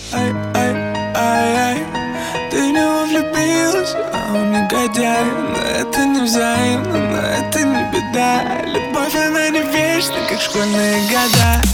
Ай, ай, ай, ай. Ты в него влюбилась, а он негодяй. Но это не взаимно, но это не беда. Любовь, она не вечна, как школьные года.